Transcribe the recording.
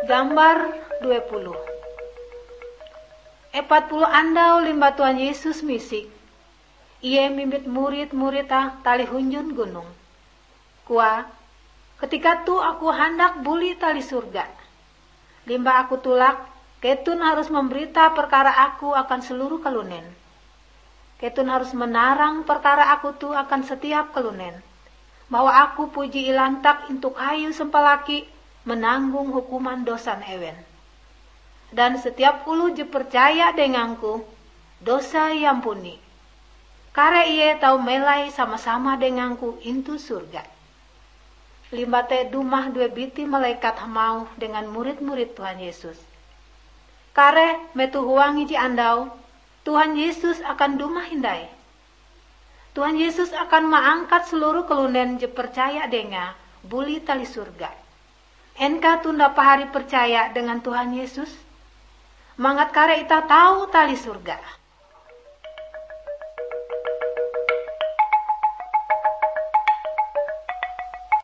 Gambar 20. 40 andau limba Tuhan Yesus misik. Ia mimbit murid-murid tali hunjun gunung. Kua, ketika tu aku hendak buli tali surga. Limba aku tulak, ketun harus memberita perkara aku akan seluruh kelunen. Ketun harus menarang perkara aku tu akan setiap kelunen. Bahwa aku puji ilantak untuk hayu sempalaki menanggung hukuman dosan ewen. Dan setiap ulu je percaya denganku, dosa yang puni. Kare iye tau melai sama-sama denganku intu surga. Limbate dumah dua biti malaikat hamau dengan murid-murid Tuhan Yesus. Kare metu huangi ji andau, Tuhan Yesus akan dumah hindai. Tuhan Yesus akan mengangkat seluruh kelunen je percaya denga buli tali surga. Enka tunda pahari percaya dengan Tuhan Yesus? Mangat kare ita tahu tali surga.